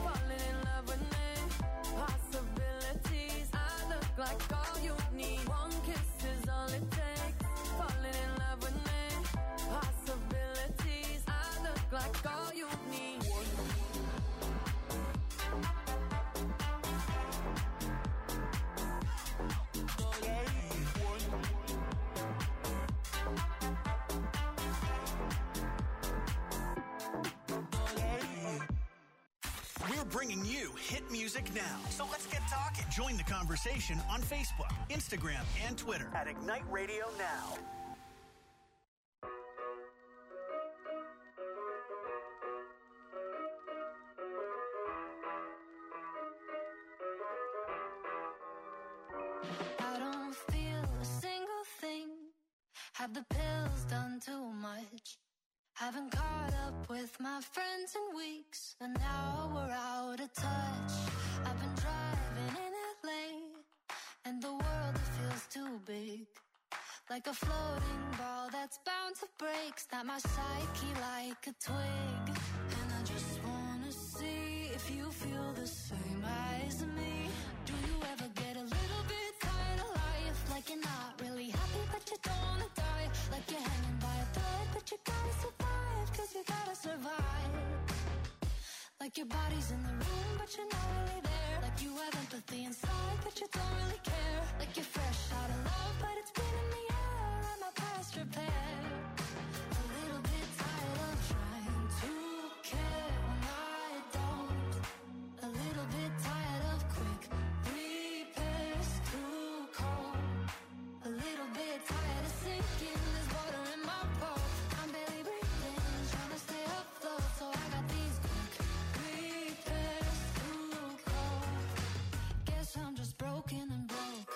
falling in love with me. Possibilities, I look like all you need. One kiss is all it takes. Falling in love with me. Possibilities, I look like all you need. We're bringing you hit music now. So let's get talking. Join the conversation on Facebook, Instagram, and Twitter at Ignite Radio Now. I don't feel a single thing. Have the pills done too much? Haven't caught up with my friends in weeks, and now we're out of touch. I've been driving in LA, and the world, it feels too big. Like a floating ball that's bound to break. Snap my psyche like a twig. And I just wanna see if you feel the same as me. Do you ever get a little bit tired of life? Like you're not really happy, but you don't wanna die. Like you're hanging by a thread, but you gotta survive, 'cause you gotta survive. Like your body's in the room, but you're not really there. Like you have empathy inside, but you don't really care. Like you're fresh out of love, but it's been in the air, and my past repair. A little bit tired of trying to care when I don't. A little bit tired of quick repairs, too cold. A little bit tired of sinking, there's water in my boat. I'm barely breathing, trying to stay afloat, so I got these quick repairs, too cold. Guess I'm just broken and broke.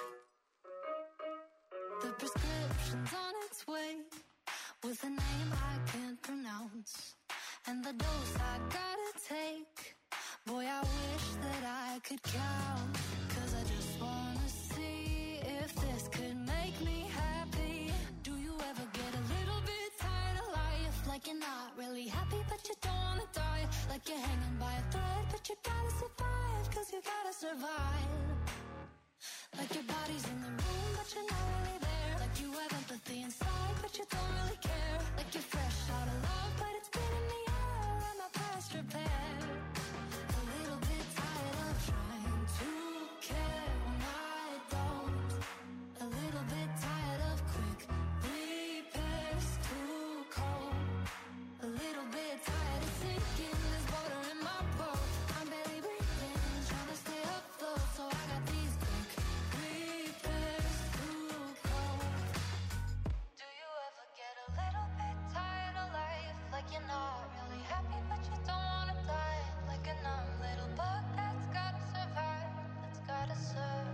The prescription's on its way, with a name I can't pronounce, and the dose I gotta take. Boy, I wish that I could count, 'cause I just wanna see if this could make me happy. Do you ever get a little bit tired of life? Like you're not really happy, but you don't wanna die. Like you're hanging by a thread, but you gotta survive, 'cause you gotta survive. Like your body's in the room, but you're not really there. Like you have empathy inside, but you don't really care. Like you're fresh out of love, but it's been in the air, and my past repair. A little bit tired of trying to care when I don't. A little bit tired of quick repairs, too cold. A little bit tired of sinking, there's water in my boat. I'm barely breathing, trying to stay afloat, so I got these quick repairs, too cold. Do you ever get a little bit tired of life? Like you're not really happy, but you don't wanna die. Like a numb little bug that's gotta survive, that's gotta survive.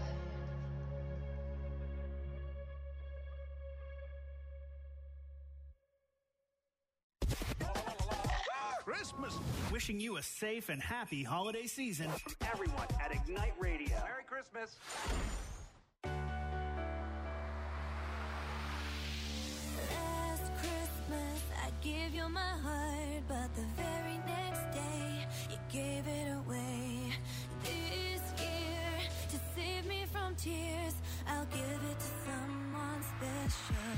Christmas. Wishing you a safe and happy holiday season from everyone at Ignite Radio. Merry Christmas. Last Christmas, I gave you my heart, but the very next day, you gave it away. This year, to save me from tears, I'll give it to someone special.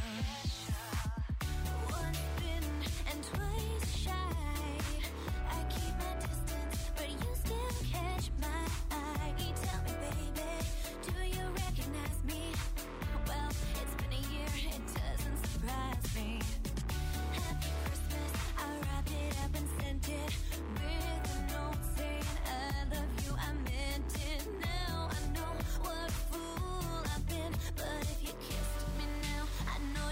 Once bitten and twice shy, I keep my distance, but you still catch my eye. Tell me, baby, do you recognize me? Well, it's been a year, it doesn't surprise me. Happy Christmas, I wrapped it up and sent it with a note saying I love you, I meant it. Now I know what a fool I've been, but if you kissed me now, I know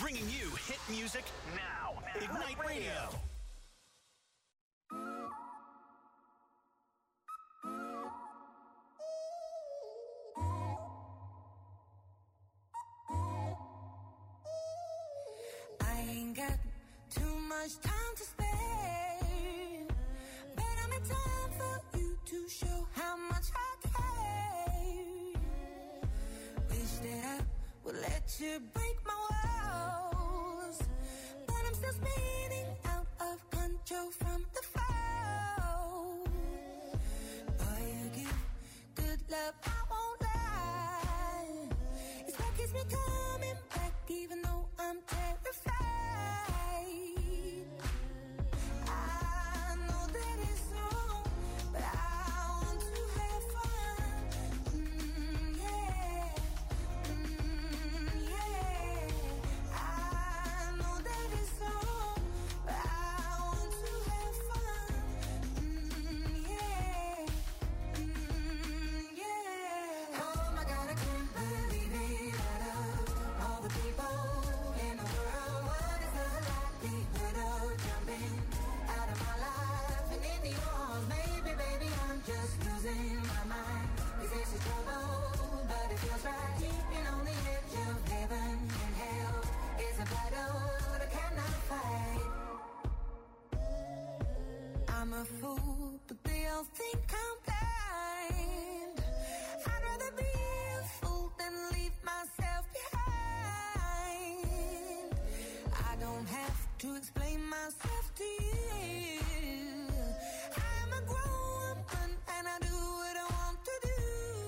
bringing you hit music now. Ignite Radio. I ain't got too much time to spare, but I'm in time for you to show how much I care. Wish that I would let you break my walls, but I'm still spinning out of control from the fall. Boy, you give good love, I won't lie. It's what keeps me coming back even though I'm terrified. I know that it's wrong, but I want to have fun. Yeah. Yeah. I know that it's wrong, but I want to have fun. Yeah. Yeah. Oh my God, I can't believe it. Out of all the people in the world, what is the likelihood of jumping out of my life and into yours? Maybe, baby, I'm just losing my mind. 'Cause this is trouble, but it feels right. Keeping on the edge of heaven and hell is a battle that I cannot fight. I'm a fool, but they all think I'm blind. I'd rather be a fool than leave myself behind. I don't have to explain myself to you. I'm a grown woman and I do what I want to do.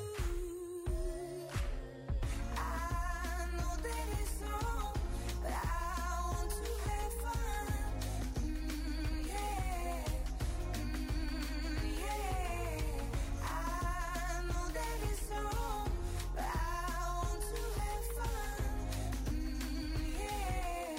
I know that it's wrong, but I want to have fun. Yeah. Yeah. I know that it's wrong, but I want to have fun. Yeah.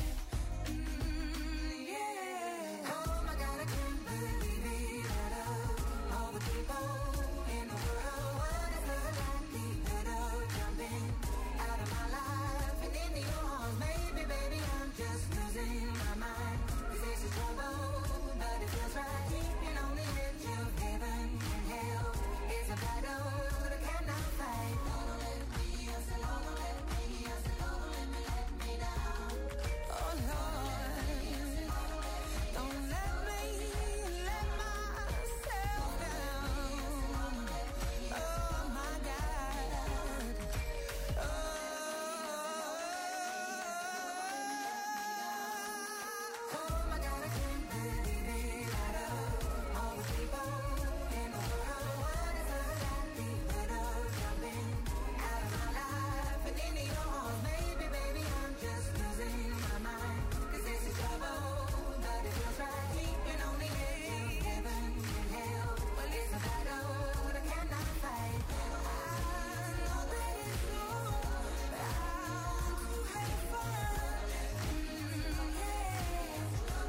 Yeah. Oh my God, I can't believe it. Out of all the people in the world, what is the likelihood of jumping out of my life and into yours? Maybe, baby, I'm just losing my mind. 'Cause this is trouble, but it feels right. Keeping on the edge of heaven and hell is a battle that I cannot fight. Don't let me, I said, don't let me, I said, don't let me down. Oh Lord, don't let me let myself down. Oh my God. Oh my God, I can't believe it. Out of all the people in the world, what is the likelihood of jumping out of my life and into yours? Maybe, baby, I'm just losing my mind. 'Cause this is trouble, but it feels right. Keeping on the edge of heaven and hell. Well, it's a battle that I cannot fight. I know that it's wrong, but I want to have fun. Yeah.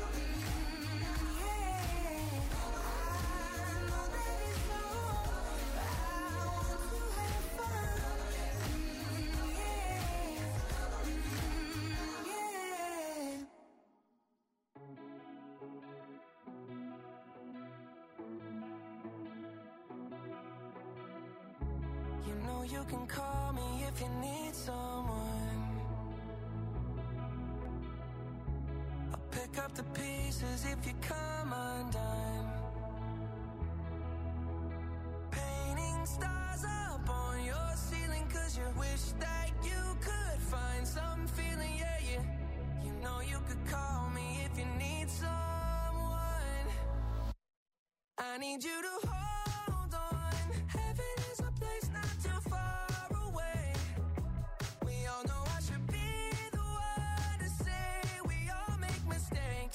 I know that it's wrong, but I want to have fun. Yeah. You know you can call me if you need someone. I'll pick up the pieces if you come undone. Painting stars up on your ceiling 'cause you wish that you could find some feeling, yeah, yeah. You know you could call me if you need someone. I need you to hold on. Heaven is a place not too far away. We all know I should be the one to say we all make mistakes.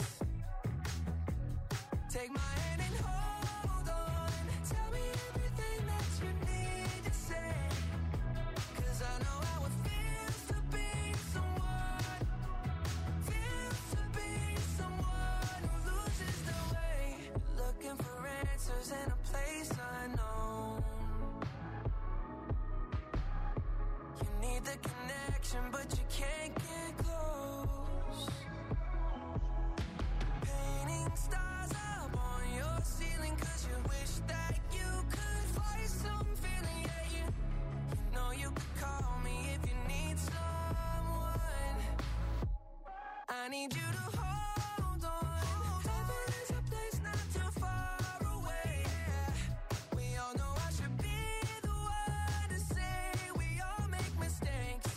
Take my hand and hold on. Tell me everything that you need to say. 'Cause I know how it feels to be someone. Feels to be someone who loses their way. Looking for answers in a place need you to hold on. Heaven is a place not too far away. We all know I should be the one to say we all make mistakes.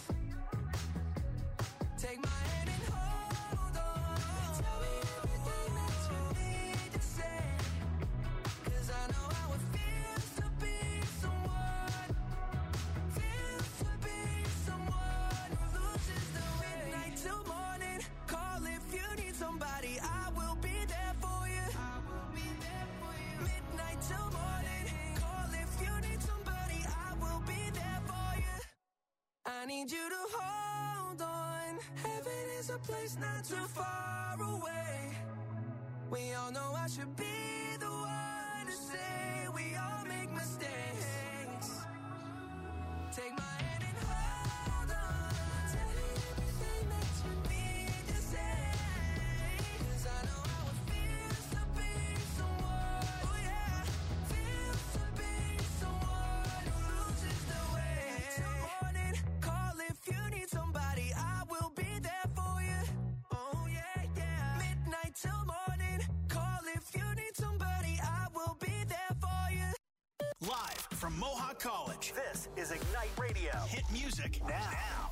Take my hand and hold on. Tell me everything that you need to say. 'Cause I know how it feels to be someone. Feels to be someone who loses the way. Midnight till morning. Call if you need somebody. I will be there for you. I will be there for you. Midnight till morning. Call if you need somebody. I will be there for you. I need you to hold on. Heaven is a place not too far away. We all know I should be the one to say we all make mistakes. Take my hand and hold on. Tell me everything that you need to say. 'Cause I know how it feels to be someone. Oh yeah, feels to be someone who loses the way. Till morning, call if you need somebody. I will be there for you. Oh yeah, yeah. Midnight till morning, call if you need somebody. I will be there for you. Live from Mohawk College, this is Ignite Radio. Hit music now.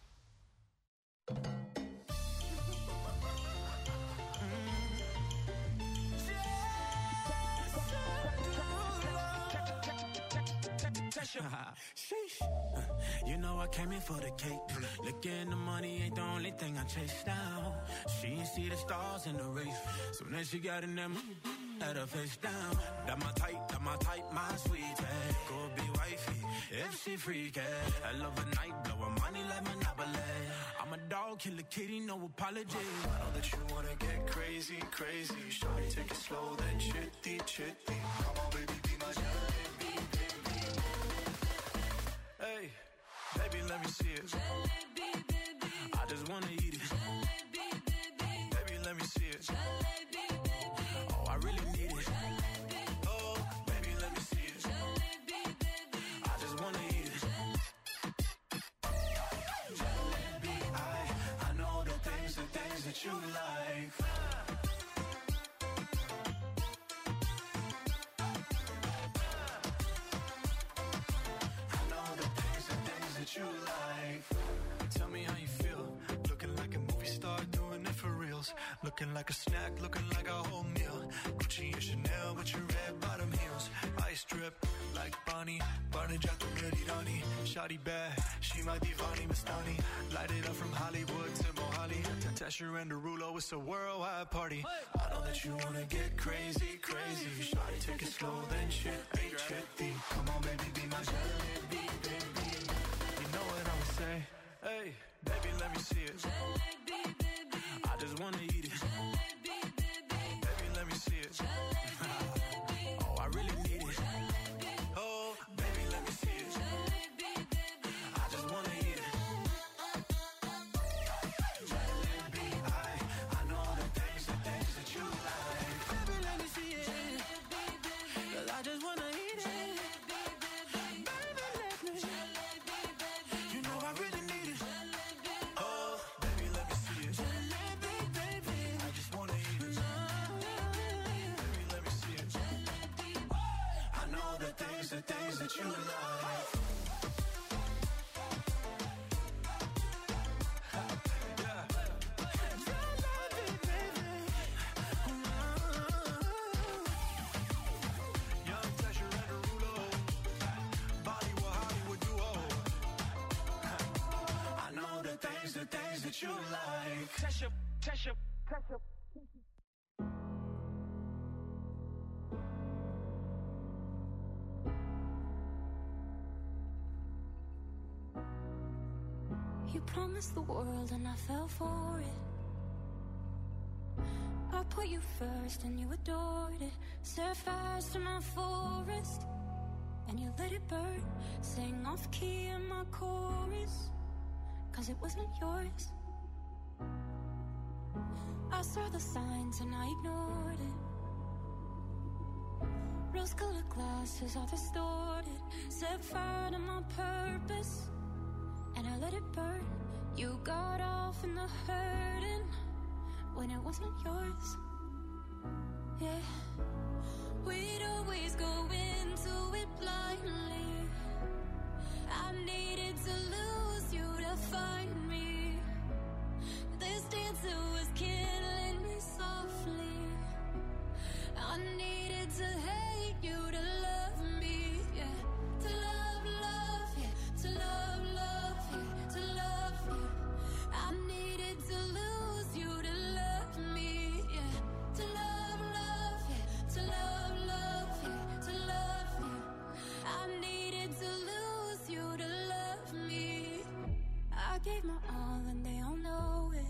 Sheesh. You know I came in for the cake. Looking the money ain't the only thing I chase down. She ain't see the stars in the race. Soon as she got in them, had her face down. That my type, my sweetie. Could be wifey if she freaky. I love a night, blow her money like Monopoly. I'm a dog, kill a kitty, no apology. I know that you wanna get crazy, crazy. Shawty, take it slow, then chitty, chitty. Come on, baby, be my jalebi, baby. Hey, baby, let me see it. Jalebi, baby. I just wanna eat it. Jalebi, baby. Baby, let me see it. Jalebi, baby. Oh, I really need it. Oh, baby, let me see it. Jalebi, baby. I just wanna eat it. Jalebi, I know the things that you like. I know the things that you like. Tell me how you feel. Looking like a movie star, doing it for reals. Looking like a snack, looking like a whole meal. Gucci and Chanel with your red bottom heels. Ice drip like Bonnie, Barney Jack the Ready Donnie. Shawty bad, she my divani Mastani. Light it up from Hollywood to Mohali. Tesher and Derulo, it's a worldwide party. I know that you wanna get crazy, crazy. Shawty, take it slow, then chitty, chitty. Come on, baby, be my jalebi, baby. You know what I'ma say? Hey, baby, let me see it. Jalebi, baby. I just wanna eat it. Jalebi, baby. Baby, let me see it. Oh, I really need it. Oh, baby, let me see it. Jalebi, baby. I just wanna eat it. Jalebi, I know the things that you like. Baby, let me see it. 'Cause I just wanna eat it. Baby, let me. You know I really need it. Oh, baby, let me see it. Baby, I just wanna eat it. Baby, let me see it. I know the things that you like. Young Tesher and Derulo, Bollywood, Hollywood duo. I know the things that you like. Tesha. You promised the world and I fell for it. I put you first and you adored it. Set fires to my forest and you let it burn. Sang off key in my chorus, 'cause it wasn't yours. I saw the signs and I ignored it. Rose-colored glasses all distorted. Set fire to my purpose and I let it burn. You got off in the hurting, when it wasn't yours. Yeah, we'd always go into it blindly. I needed to lose you to find me. This dancer was killing me softly. I needed to hate you to love me, yeah. To love, love, yeah. To love, love, yeah. To love, yeah. I needed to lose you to love me, yeah. To love, love, yeah. To love, love, yeah. To love, yeah. I needed to lose you to love me. I gave my all and they all know it.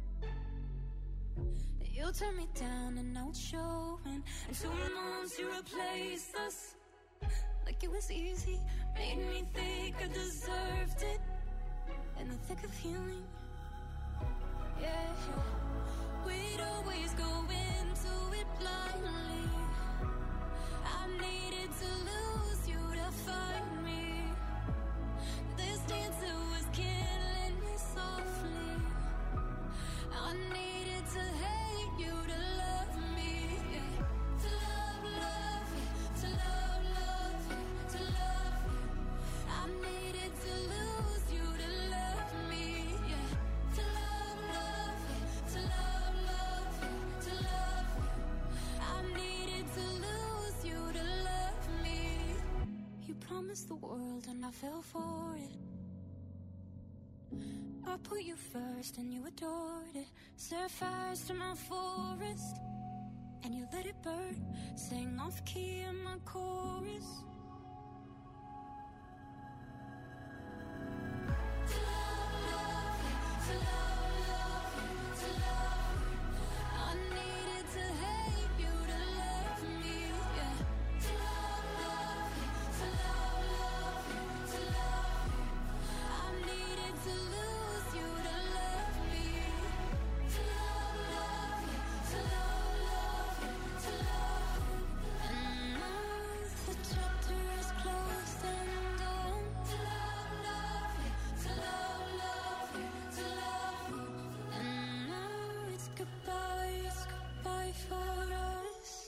You turned me down and now it's showing. And 2 months you replaced us. Like it was easy, made me think I deserved it. In the thick of healing, yeah. We'd always go into it blindly. I needed to lose you to find me. This dancer was killing me softly. I needed to hate you to love me, yeah. To love, love, yeah. To love, love, yeah. To love, yeah. I needed to lose you to love me, yeah. To love, love, yeah. To love, love, yeah. To love, yeah. I needed to lose you to love me. You promised the world and I fell for it. I put you first and you adored it. Set fires to my forest and you let it burn. Sang off key in my chorus. To love, love, yeah. To love, love, yeah. To love, yeah. I needed to hate you to love me, yeah. To love, love, yeah. To love, love, yeah. To love, yeah. I needed to lose you to love me. To love, love, yeah. To love, love, yeah. To love, yeah. And now the chapter is closed and done. To love, love, yeah. To love, love, yeah. To love, yeah. And now it's goodbye for us.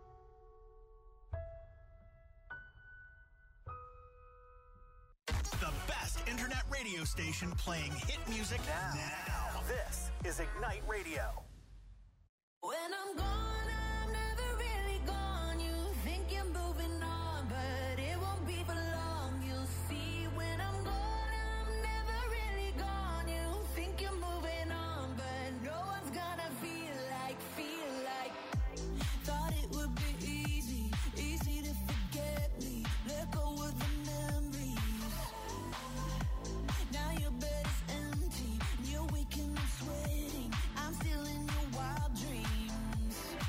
The best internet radio station playing hit music now. This is Ignite Radio. When I'm gone, I'm never really gone. You think you're moving on, but it won't be for long. You'll see when I'm gone, I'm never really gone. You think you're moving on, but no one's gonna feel like. Thought it would be easy to forget me. Let go of the memories. Now your bed is empty, and you're waking up sweating. I'm still in your wild dreams.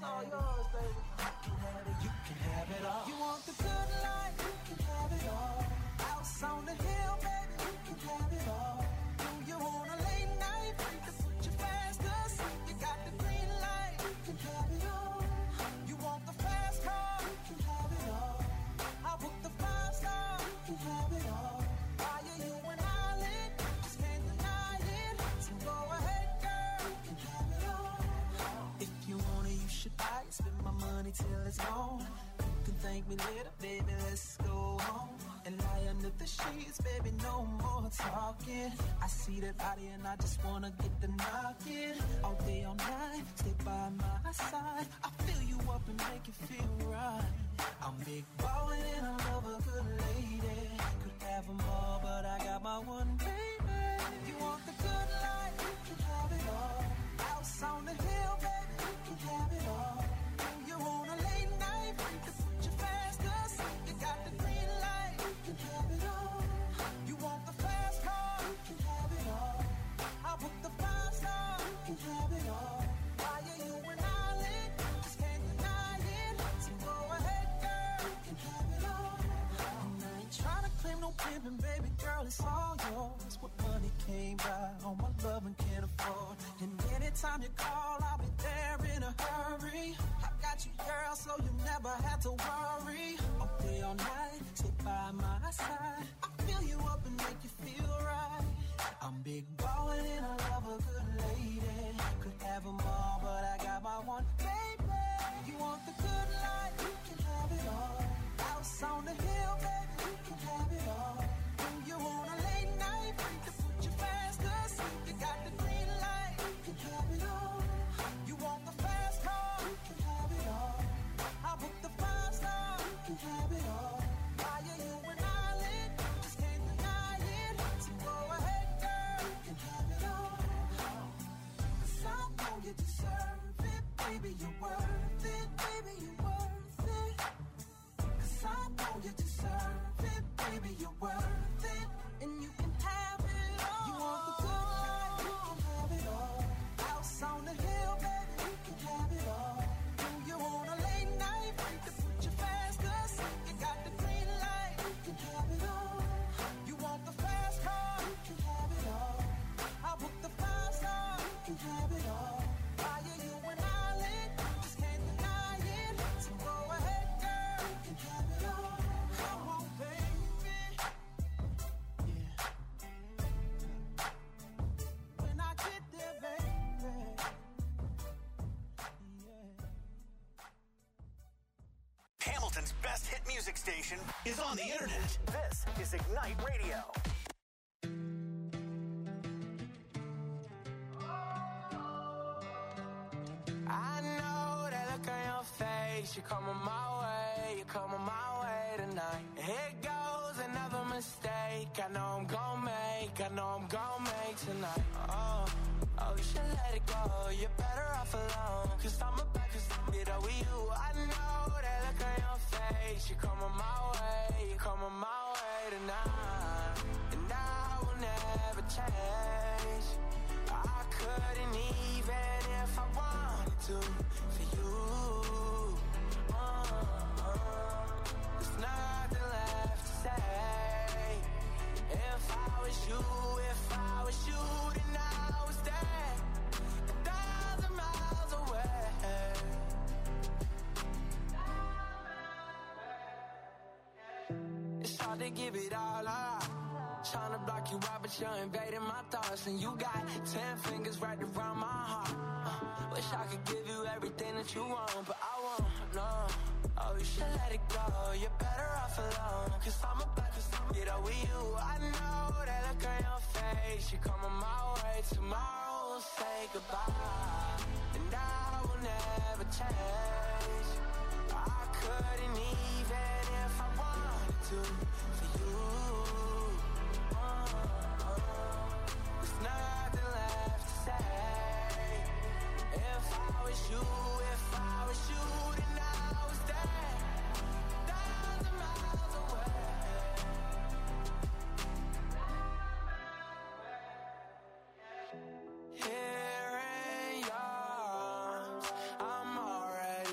all yours, baby. You can have it all. You want the good life? You can have it all. House on the hill, baby. You can have it all. Do you want a late night? To put you fast asleep. You got the green light. You can have it all. You want the fast car? You can have it all. I'll book the 5-star. You can have it all. Why are you an island? Just can't deny it. So go ahead, girl. You can have it all. If you want it, you should buy it. Spend my money till it's gone. You can thank me later, baby. Let's go home and lie under the sheets, baby. No more talking. I see that body and I just wanna get the knocking. All day, all night, stay by my side. I fill you up and make you feel right. I'm big ballin' and I love a good lady. Could have them all, but I got my one baby. You want the good life? You can have it all. House on the hill, baby. You can have it all. Do you want a late night? To put you fast asleep. You got the green light. You can have it all. You want the fast car? You can have it all. I'll book the 5-star. You can have it all. Why are you an island? Just can't deny it. So go ahead, girl. You can have it all. And I ain't trying to claim no pimpin', baby girl. It's all yours. What money came by, all my love and can't afford. And anytime you call, I'll be there in a hurry. I got you, girl, so you never have to worry. All day, all night, stay by my side. I fill you up and make you feel right. I'm big ballin' and I love a good lady. Could have them all, but I got my one baby. You want the good life? You can have it all. House on the hill, baby. You can have it all. Do you want a late night? To put you fast asleep. You got the green light. You can have it all. You want the fast car? You can have it all. I'll book the 5-star. You can have it all. Why are you an island? Just can't deny it. So go ahead, girl. You can have it all. 'Cause I know you deserve it. Baby, you're worth it. Baby, you're worth it. 'Cause I know you deserve it. Baby, you're worth it. And you can have it all. You want the good life? You can have it all. House on the hill, baby. You can have it all. Do you want a late night? To put you fast asleep. You got the green light. You can have it all. You want the fast car? You can have it all. I'll book the 5-star. You can have it all. Why are you an island? Just can't deny it. So go ahead, girl. You can have it all. Come on, baby. Yeah. When I get there, baby. Yeah. Hamilton's best hit music station is on the internet. This is Ignite Radio. I know that look on your face. You're coming my way, you're coming my way tonight. Here goes another mistake. I know I'm gon' make, I know I'm gon' make tonight. Oh, you should let it go. You're better off alone. 'Cause I'm about to get over you. I know that look on your face. You're coming my way, you're coming my way tonight. And I will never change. I couldn't even if I wanted to for you. There's nothing left to say. If I was you, then I was there 1,000 miles away. It's hard to give it all up. Tryna block you out, but you're invading my thoughts. And you got 10 fingers right around my heart. Wish I could give you everything that you want, but I won't, no. Oh, you should let it go. You're better off alone. 'Cause I'm about to get over you. I know that look on your face. You're coming my way. Tomorrow we'll say goodbye. And I will never change. I couldn't even if I wanted to for you. There's nothing left to say. If I was you, then I was there 1,000 miles away. Here in your arms, I'm already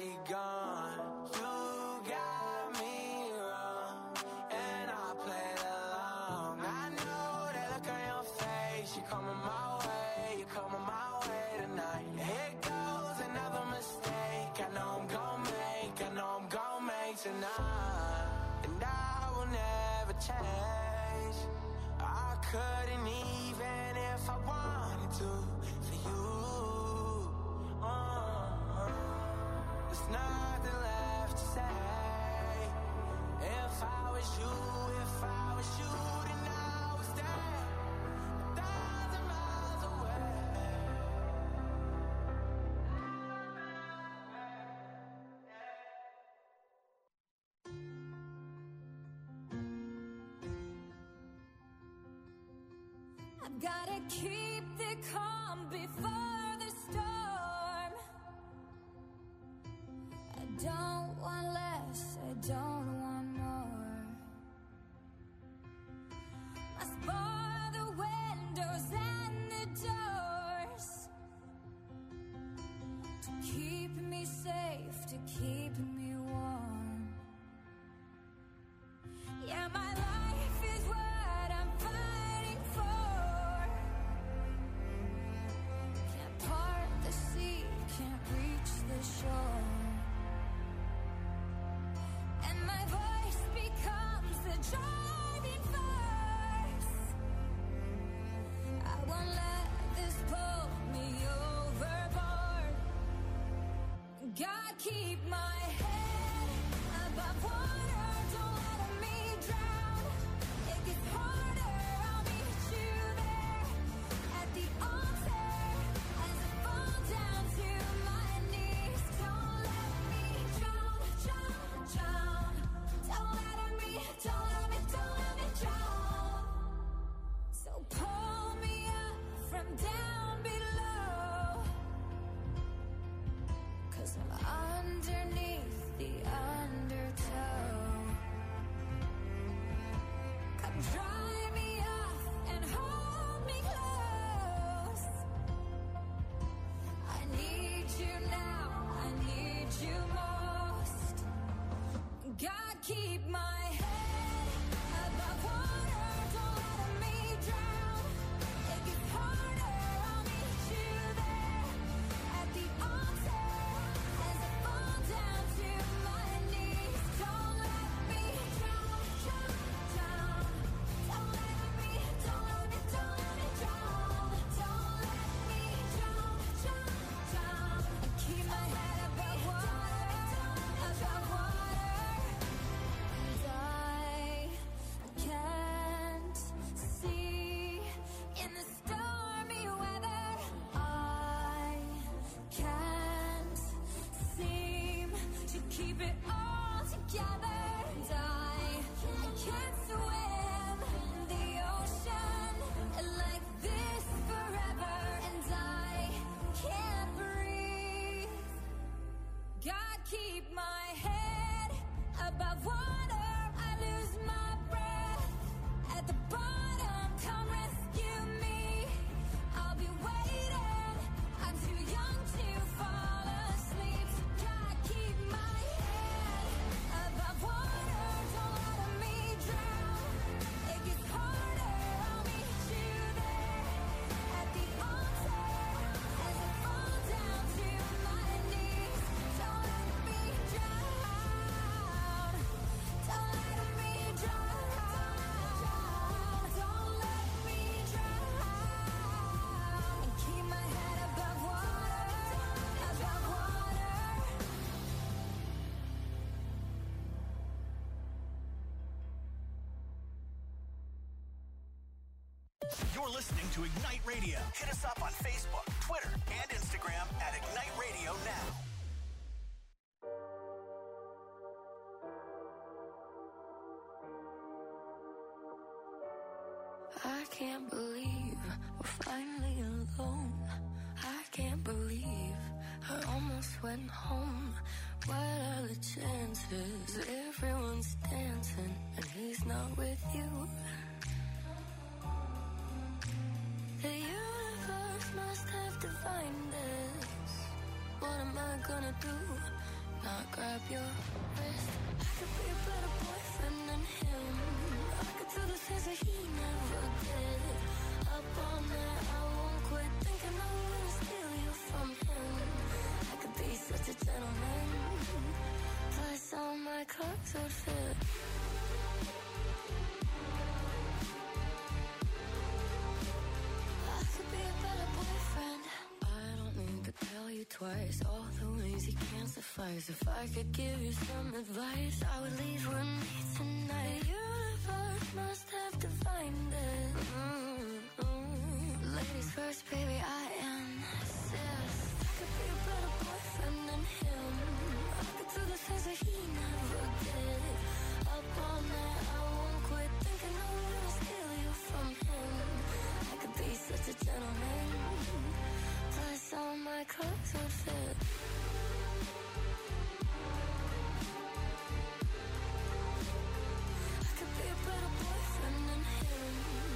make tonight, and I will never change. I couldn't even if I wanted to for you. There's nothing left to say. If I was you, then I would stay 1,000 miles away. I've gotta keep the calm before the storm. I don't want less, I don't want more. Must bar the windows and the doors to keep me safe, to keep me warm. Yeah, my life is what I'm fighting for. Can't part the sea, can't reach the shore. And my voice becomes the driving force. I won't let this pull me overboard. God, keep my head above water, don't let me drown. It gets harder, I'll meet you there at the altar as I fall down to my knees. Don't let me drown, drown, drown. Don't let me drown. So pull me up from down below, 'cause I'm underneath the undertow. Come dry me off and hold me close. I need you now, I need you most. God, keep my head above water, don't let me drown. It gets harder, I'll meet you there at the altar as I fall down to my knees. Don't let me drown, drown, drown. Don't let me drown. Don't let me drown, drown, drown. Keep my head above water, above water. And I can't see in the stormy weather. I can't seem to keep it all together. And I can't swim in the ocean like this forever. And I can't breathe. God, keep my head above water. I lose my breath at the bottom. Come rescue me. I'll be waiting. I'm too young to fall asleep. So God, keep my head above water. Don't let me drown. It gets harder. I'll meet you there at the altar as I fall down to my knees. Don't let me drown. Don't let me drown. Don't let me drown. And keep my head above water, above water. You're listening to Ignite Radio. Hit us up on Facebook, Twitter, and Instagram at Ignite Radio Now. I can't believe we're finally alone. I can't believe I almost went home. What are the chances? Everyone's dancing and he's not with you. The universe must have divined this. What am I gonna do? Not grab your wrist. I could be a better boyfriend than him. I could do the things that he never did. Up all night, I won't quit thinking I'm gonna steal you from him. I could be such a gentleman. Plus all my clothes would fit. I could be a better boyfriend. I don't need to tell you twice all the ways you can't suffice. If I could give you some advice, I would leave with me tonight. The universe must have divined it. Ladies first, baby, I insist. I could be a better boyfriend than him. I could do the things that he never did. Up all night, I won't quit thinking I'm gonna steal you from him. I could be such a gentleman. Plus all my clothes would fit. I could be a better boyfriend than him.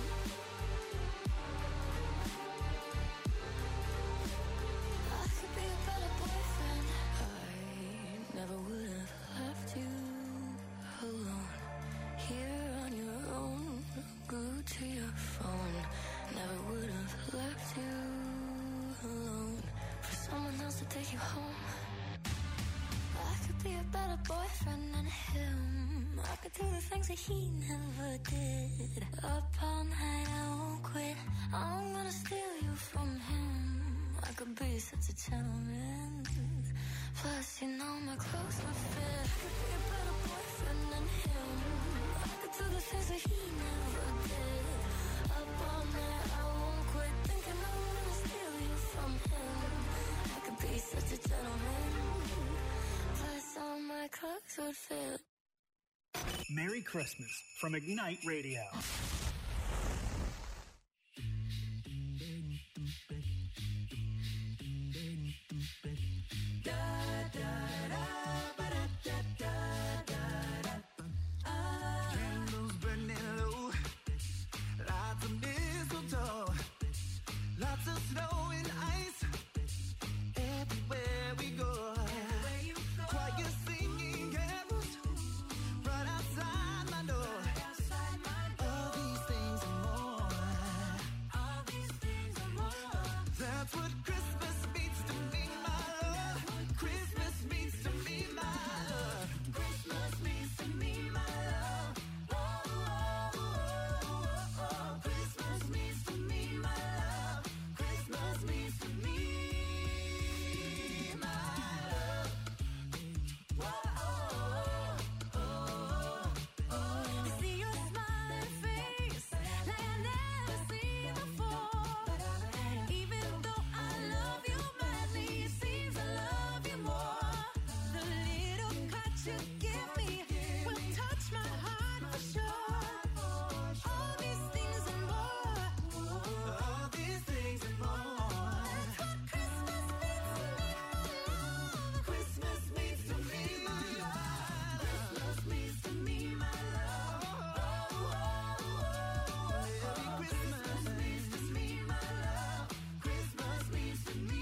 I could be a better boyfriend. I never would have left you alone. Here on your own, glued to your phone. Never would have left you alone for someone else to take you home. I could be a better boyfriend than him. I could do the things that he never did. Up all night, I won't quit. I'm gonna steal you from him. I could be such a gentleman. Plus, you know my clothes would fit. I could be a better boyfriend than him. I could do the things that he never did. Up all night, I won't quit thinking I'm gonna steal you from him. I could be such a gentleman. Plus, all my clothes would fit. Merry Christmas from Ignite Radio. Candles burning low, lots of mistletoe, lots of snow and ice. Everywhere we go, choir singing carols right outside my door. All these things and more. That's what Christmas means to me, my love. Christmas means to me, my love. Christmas means to me, my love. Oh, oh, oh, oh, oh. Christmas means to me, my love. Christmas means to me, my love. Oh, oh, oh, oh. I see your smiling face like I never seen before. Even though I love you madly, it seems I love you more. The little cut you give me will touch my heart for sure. All these things and more. All these things and more. That's what Christmas means to me, my love. Christmas means to me, my love. Christmas means to me, my love. Christmas means to me,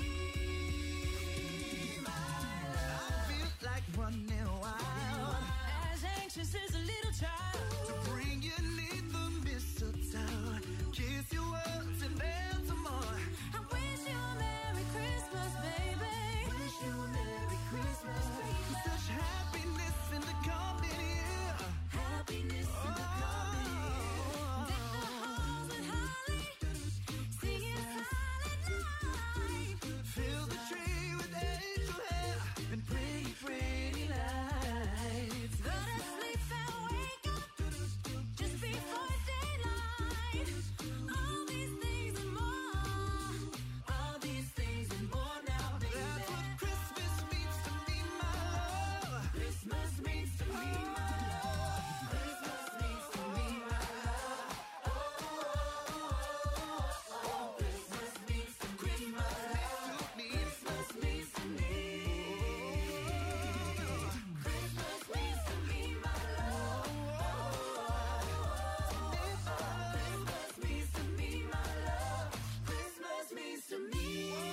my love. I feel like running wild As anxious as a little child. to bring you neath the mistletoe, kiss you once and then some more. I wish you a Merry Christmas, baby. Wish you a Merry Christmas. Such happiness in the coming year. Happiness in the coming year. Deck the halls with holly, singing silent night. Fill the tree with angel hair and pretty, pretty lights. Go to sleep and wake up just before daylight. All these things and more. All these things and more now, baby. That's what Christmas means to me, my love. Christmas means to me, my love. Christmas means to me, my love. Oh, Christmas means to me, my love. Christmas means to me. Christmas means to me, my love. Christmas means to me, my love. Christmas means to me.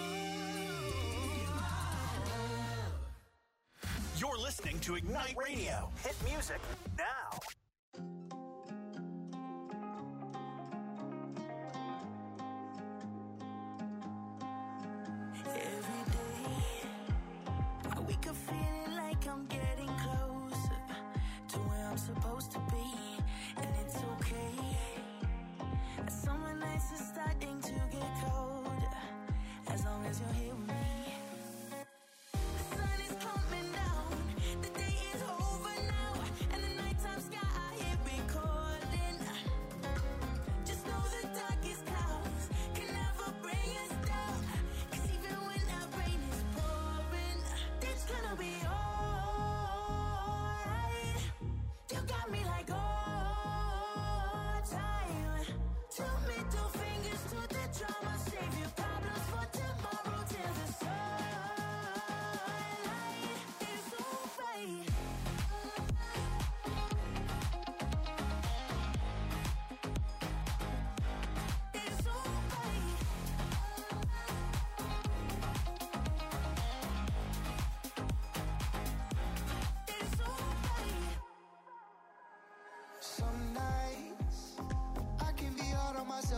You're listening to Ignite Radio. Hit music now. Every day I wake up feeling like I'm getting closer.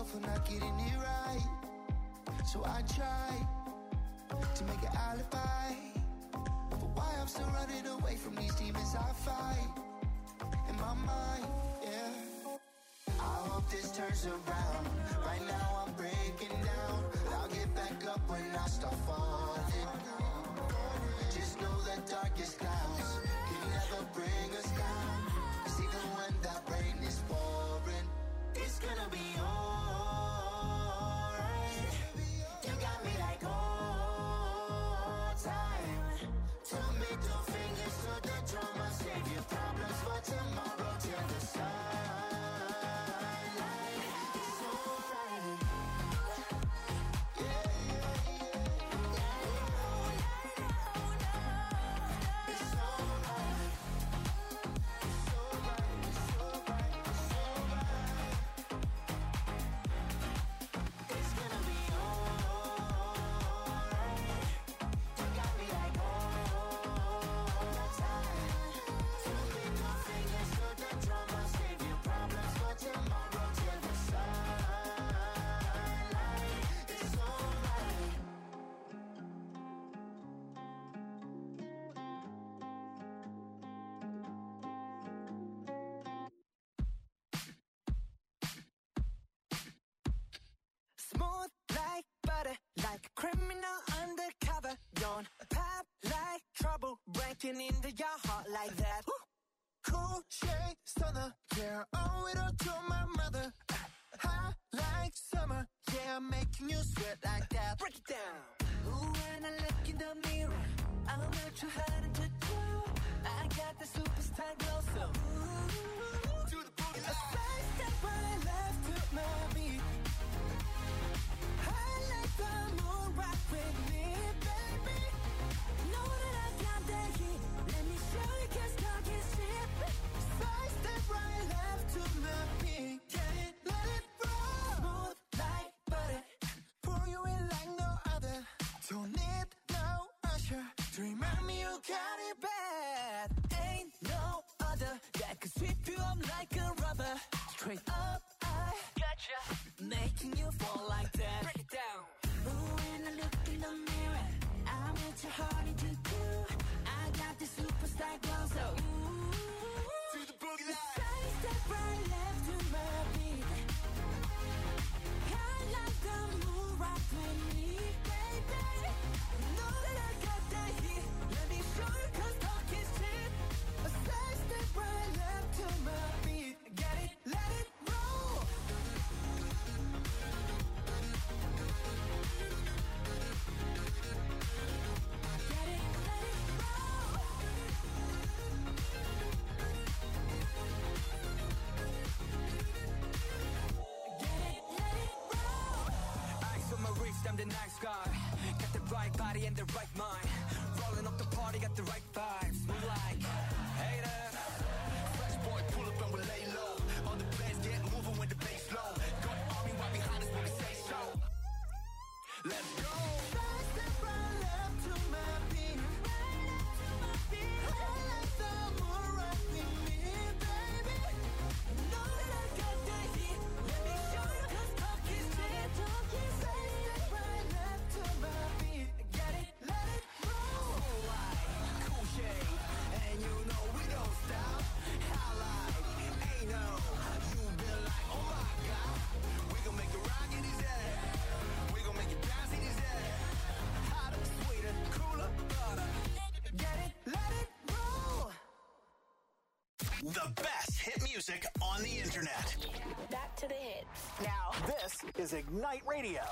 myself for not getting it right. So I try to make an alibi for why I'm still running away from these demons I fight in my mind, yeah. I hope this turns around. Right now I'm breaking down, but I'll get back up when I start falling. Just know the darkest clouds can never bring us down. 'Cause even when that rain is pouring, it's gonna be alright. You got me like all time. Two middle fingers to the drama. Save your problems for tomorrow till the sunlight. It's alright. Yeah, yeah, yeah. It's alright. It's alright. It's alright. It's alright. It's gonna be alright. You got me like all time. Two middle fingers to the drama. Save your problems for tomorrow till the sunlight. It's alright. Smooth like butter, like a criminal undercover. Don't pop like trouble, breaking into your heart like that. Cool shade stunner, yeah, owe it all to my mother. Hot like summer, yeah, I'm making you sweat like that. Break it down. Ooh, when I look in the mirror, I'm not too hard to do. I got the superstar glow, so ooh, Do the boogie a side step right left to my beat. I like the moon rock with me, baby. Know that I got that heat. Let me show you 'cause talk is cheap. Side step right left to my beat. Get it, let it roll. Smooth like butter. Pour you in like no other. Don't need no usher to remind me you got it Bad. Ain't no other that can sweep you up like a rubber. Straight up, I gotcha. Making you fall like that. Break it down. Ooh, when I look in the mirror, I'm at your heart into two. I got the superstar glow, so ooh. to the boogie line. Side step right left to my beat. I like the moon rock with me, baby. Know that I got that heat. Let me show you 'cause talk is cheap. A side step right left to my beat. Get it, let it roll. Get it, let it roll. Get it, let it roll. Ice on my wrist, I'm the nice guy. Got the right body and the right mind. Rolling up the party, got the right vibes. Move like haters. Fresh boy, pull up and we lay low. All the players get moving when the bass low. Got the army right behind us when we say so. Let's go. Side step right left to my beat. I like the moon rock with me, baby. Know that I got that heat. Let me show you 'cause talk is cheap. Side step right left to my beat. Get it, let it roll. Cool shade. And you know we don't stop. Highlight. Ain't no. You been like, oh my God. We gon' make the rock in his head. We gon' make it bounce in his head. Hotter, sweeter, cooler, butter. Get it, let it roll. The best hit music on the internet. Back to the hits. Now, this is Ignite Radio.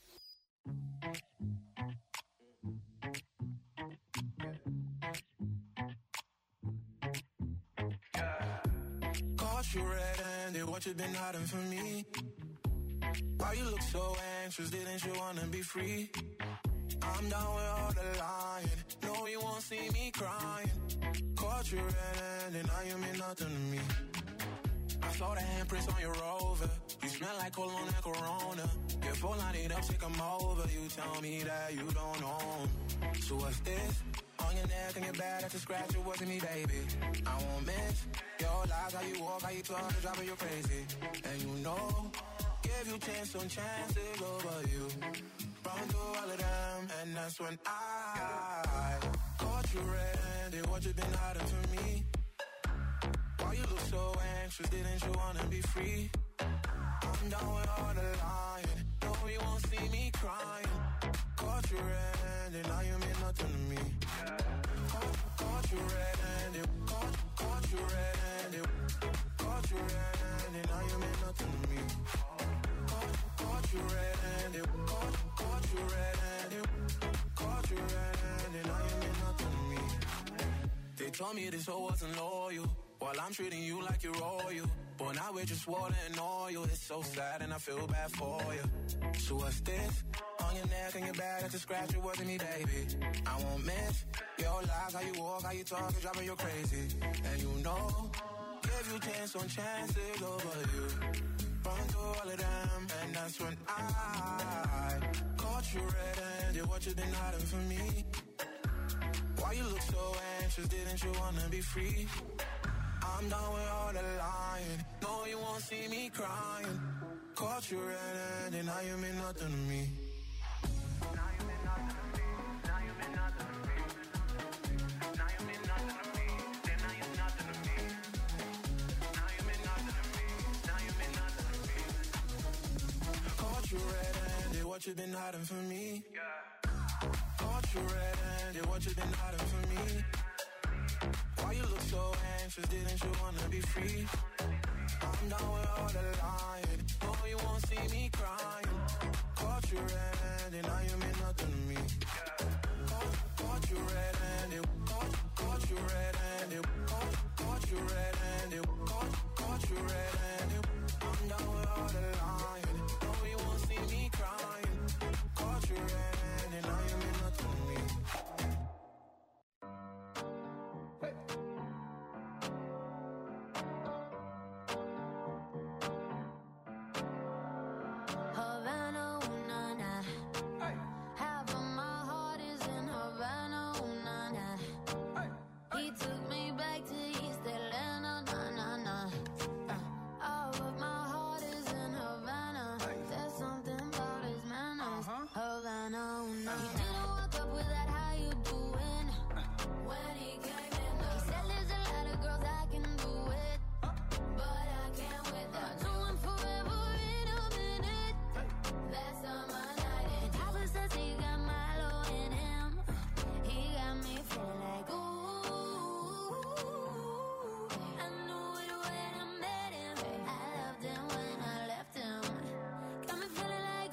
Caught you red-handed, what you been hiding from me? Why you look so anxious, didn't you wanna be free? I'm down with all the lying, no you won't see me crying. Caught you red-handed, now you mean nothing to me. I saw the handprints on your Rover, you smell like cologne and Corona. Get full light up, take 'em over, you tell me that you don't own. So what's this? On your neck and your back, that's a scratch, it wasn't me, baby. I won't miss your lies, how you walk, how you talk, the driver, you're crazy. And you know, Gave you chance on chances over you. Run through all of them, and that's when I caught you red-handed. What you been hiding from me? Why you look so anxious? Didn't you wanna be free? I'm down with all the lying. No, you won't see me crying. Caught you red-handed, now you mean nothing to me. Caught you red-handed, caught you red-handed, caught you red-handed, now you mean nothing to me. Caught you red-handed, caught you red-handed, caught you red-handed, now you mean nothing to me. They told me this hoe wasn't loyal, while I'm treating you like you're royal. But now we're just water and oil. It's so sad and I feel bad for you. So what's this? On your neck and your back, that's a scratch, it wasn't me, baby. I won't miss your lies, how you walk, how you talk, it's driving you crazy. And you know, gave you chance on chances over you. Run through all of them, and that's when I caught you red-handed. What you been hiding from me? Why you look so anxious? Didn't you wanna be free? I'm done with all the lying. No, you won't see me crying. Caught you red-handed, now you mean nothing to me. Now you mean nothing to me. Now you mean nothing to me. Now you mean nothing to me. Then now you're nothing to me. Now you mean nothing to me. Now you mean nothing to me. Caught you red-handed, what you been hiding from me? Caught you red-handed, what you been hiding from me? Why you look so anxious? Didn't you wanna be free? I'm down with all the lying. No, you won't see me crying. Caught you red-handed, now you mean nothing to me. Caught you red-handed, caught you red-handed, caught you red-handed, caught you red-handed. I'm down with all the lying. No, you won't see me crying. Caught you red-handed, now you mean nothing to me. Havana, ooh, nah, nah. Half of my heart is in Havana, ooh, nah, nah. He took me back to East Atlanta, nah, nah, nah. All of my heart is in Havana. There's something about his manners. Havana, ooh, nah. He didn't walk up with that, how you doing? When he came in, he said there's a lot of girls I can do it, but I can't without doing forever in a minute. That's on my night. And Papa says he got Milo in him. He got me feeling like ooh. I knew it when I met him. I loved him when I left him. Got me feeling like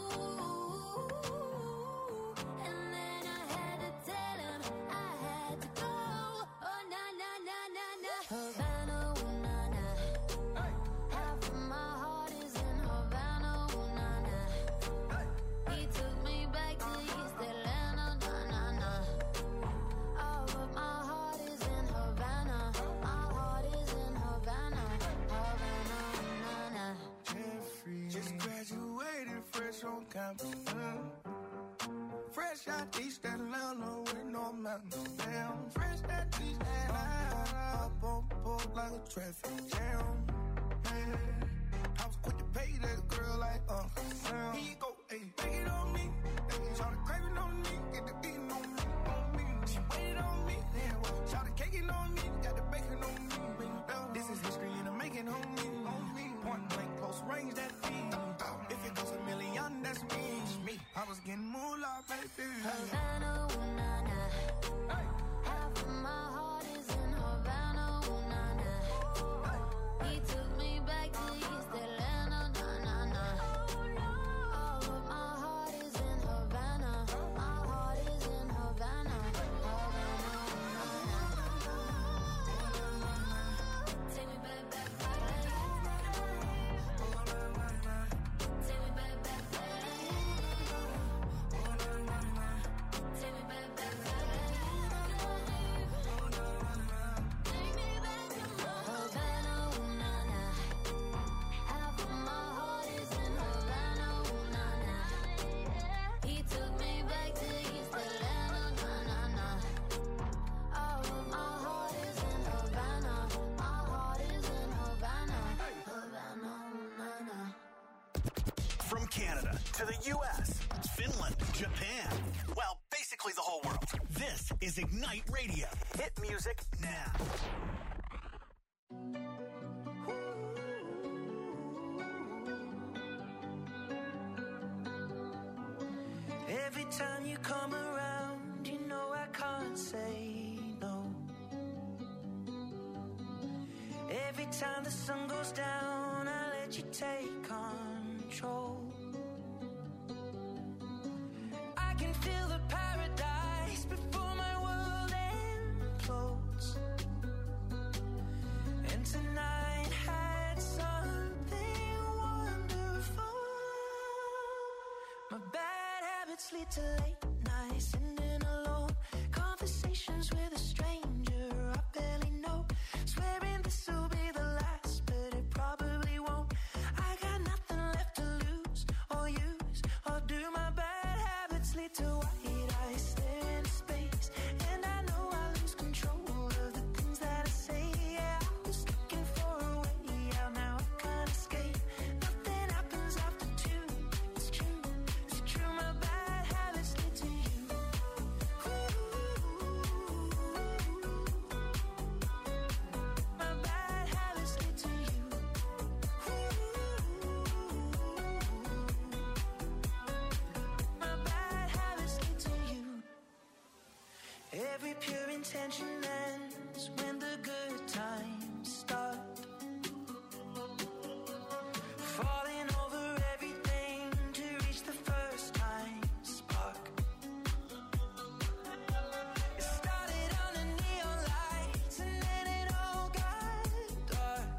ooh. And then I had to tell him I had to go. Oh na na na na na. Havana, ooh, na na. Half of my heart is in Havana, ooh, na na. He took me back to East Atlanta, na na na. All of my heart is in Havana. My heart is in Havana, Havana, na na. Jeffrey, just graduated fresh on campus. Fresh out East Atlanta with no mountains down. Fresh out East Atlanta, up on board like a traffic jam. Man, I was quick to pay that girl like Sam. Here you go, ayy, take it on me. Shout the craving on me, get the beating on me, on me. She waited on me, then shout the caking on me, got the bacon on me. This is history in the making on me, on me. Point blank, close range, that feed. If it goes a million, that's me. I was getting moolah, baby. Havana, ooh, na na. Half of my heart is in Havana, ooh, na na. He took me back to Canada to the U.S., Finland, Japan. Well, basically the whole world. This is Ignite Radio. Hit music now. Every time you come around, you know I can't say no. Every time the sun goes down, I let you take control. I can feel the paradise before my world implodes. And tonight had something wonderful. My bad habits lead to late nights, sitting alone, conversations with a stranger I barely know, swearing this will be the last, but it probably won't. I got nothing left to lose or use or do. My bad habits lead to white eyes, stare into space, and I know I lose control of the things that I say. Yeah, I was looking for a way out, now I can't escape. Nothing happens after two. It's true, it's true. My bad habits lead to you. My bad habits lead to you. My bad habits lead to you. Every pure intention ends when the good times start. Falling over everything to reach the first time spark. It started on the neon lights and then it all got dark.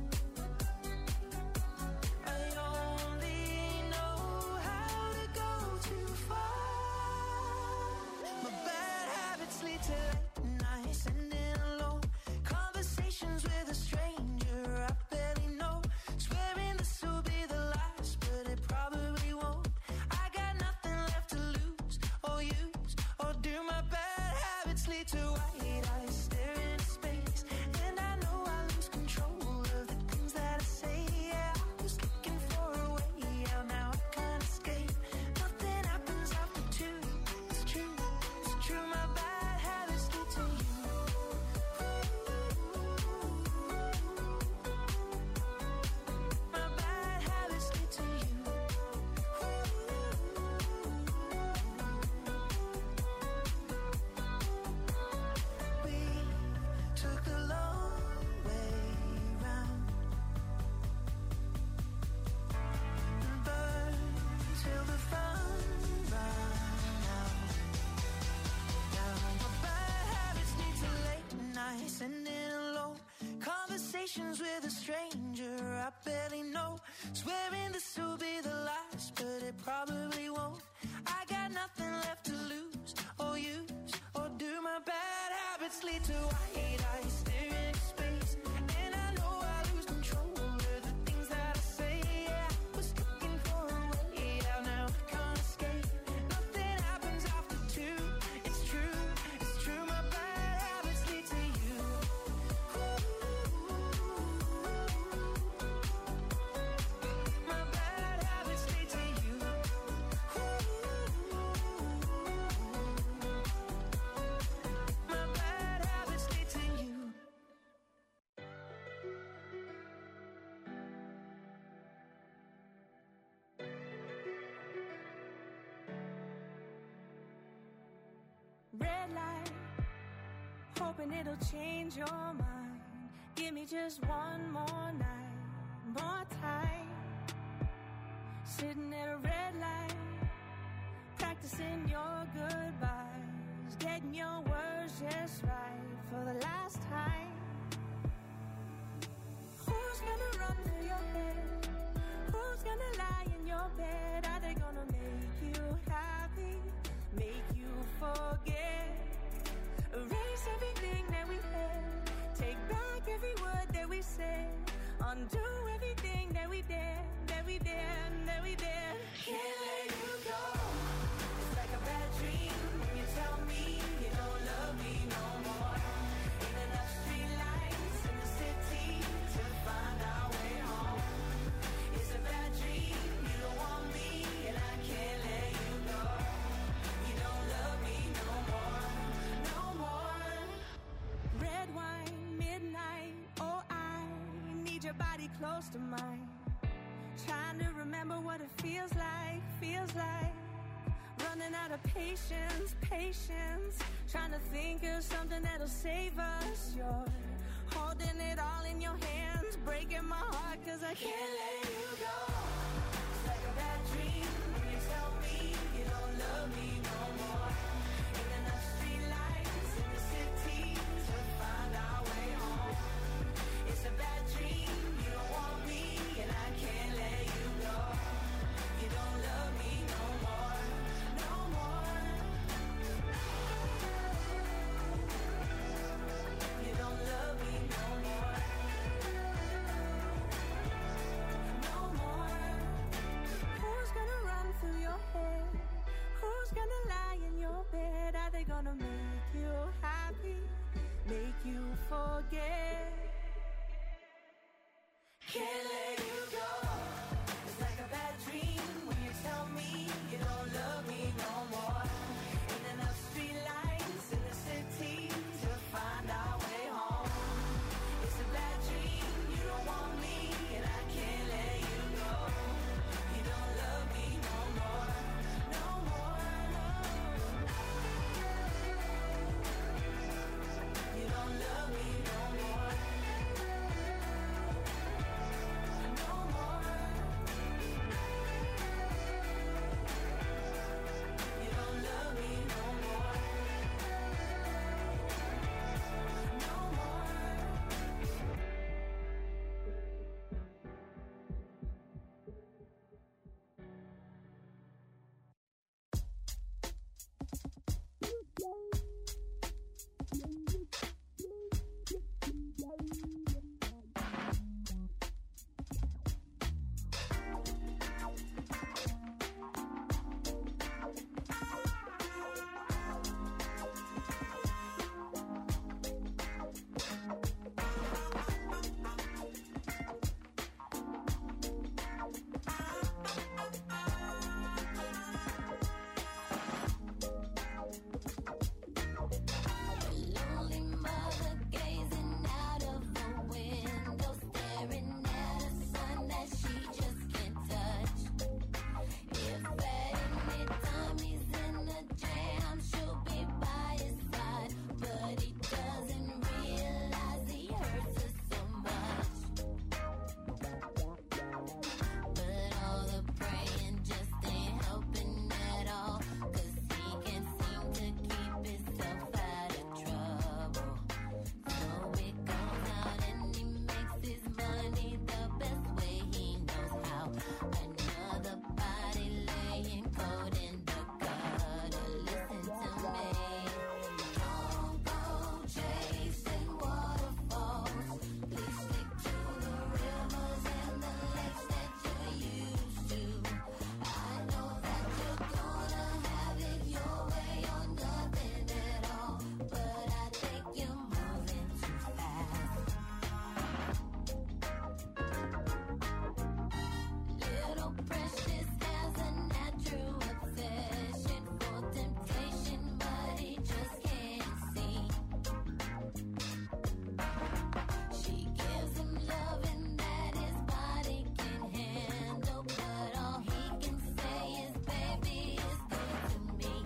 I only know how to go too far. My bad habits lead to late nights, sitting alone, conversations with a stranger I barely know, swearing this will be the last, but it probably won't. I got nothing left to lose or use or do. My bad habits lead to white eyes, stare into space, and I know I lose control of the things that I say. Yeah, I was looking for a way out, now I can't escape. Nothing happens after two. It's true, it's true. My bad habits lead to you. My bad habits lead to you. We took the long way round and burned till the fun ran out. Now my bad habits lead to late nights, sitting alone, conversations with a stranger I barely know, swearing this will be the last, but it probably won't. I got nothing left to lose or use or do. My bad habits lead to white eyes, stare into space, and I know I lose control of the things that I say. Yeah, I was looking for a way out, now I can't escape. Nothing happens after two. It's true, it's true. My bad habits lead to you. My bad habits lead to you. My bad habits lead to you. Red light, hoping it'll change your mind. Give me just one more night, more time. Sitting at a red light, practicing your goodbyes, getting your words just right for the last time. Who's gonna run through your head? Who's gonna lie in your bed? Are they gonna make you happy? Make you forget? Erase everything that we had. Take back every word that we said. Undo everything that we did, that we did, that we did. Can't let you go. It's like a bad dream when you tell me you don't love me no more. Ain't enough street lights in the city to find our way home. It's a bad dream. You don't want me need your body close to mine. Trying to remember what it feels like. Running out of patience. Trying to think of something that'll save us. You're holding it all in your hands, breaking my heart 'cause I can't let you go. It's like a bad dream when you tell me you don't love me no more. Ain't enough street lights in the city to find our way home. It's a bad dream, you don't want me and I can't let you go. You don't love me no more, no more. You don't love me no more, no more. Who's gonna run through your head? Who's gonna lie in your bed? Are they gonna make you happy? Make you forget? Can't let you go. It's like a bad dream when you tell me you don't love me no more. Ain't enough street lights in the city to find our way home. It's a bad dream, you don't want me and I can't let you go. You don't love me no more, no more. You don't love me no more, no more. You don't love me no more, no more. Lonely mother gazing out of the window, staring at a sun that she just can't touch. If at any time he's in a jam, she'll be by his side, but he doesn't realize he hurts her so much. But all the praying just ain't helping at all, 'cause he can't seem to keep himself out of trouble. So he goes out and he makes his money the best way he knows how. Another body laying cold in the gutter. Listen to me. Don't go chasing waterfalls. Please stick to the rivers and the lakes that you're used to. I know that you're gonna have it your way or nothing at all, but I think you're moving too fast. Little Precious has a natural obsession for temptation, but he just can't see. She gives him loving that his body can handle, but all he can say is, baby, it's good to me.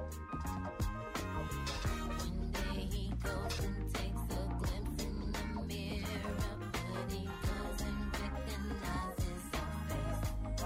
One day he goes and takes a glimpse in the mirror, but he doesn't recognize his own face.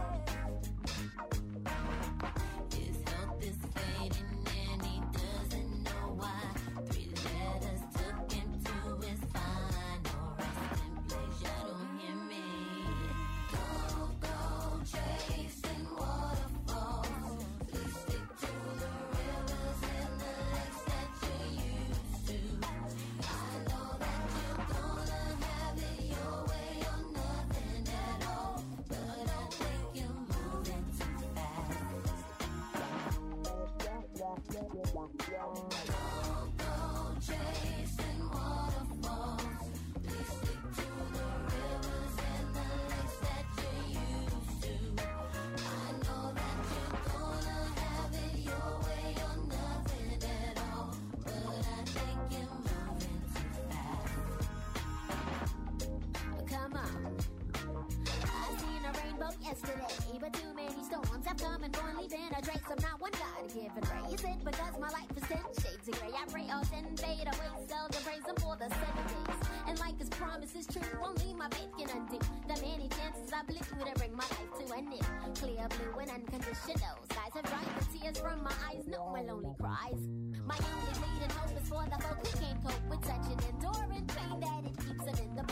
His health is fading and he doesn't know why. 3 letters took him to his final resting place. You don't hear me. Don't go chasing waterfalls. Please stick to the rivers and the lakes that you're used to. I know that you're gonna have it your way or nothing at all, but I think you're moving too fast. Don't go chasing waterfalls. Please stick to the rivers and the lakes that you're used to. I know that you're gonna have it your way or nothing at all, but I think you're moving too fast. Come on. yesterday. But too many storms have come and gone, leaving a trace of not one God given ray. Is it because my life is 10 shades of gray? I pray all 10 fade away, seldom praise him for the 7 days. And like his promise is true, only my faith can undo the many chances I blew to bring my life to an end. Clear blue and unconditional skies have dried the tears from my eyes, no more lonely cries. My only leading hope is for the folk who can't cope with such an enduring pain that it keeps them in the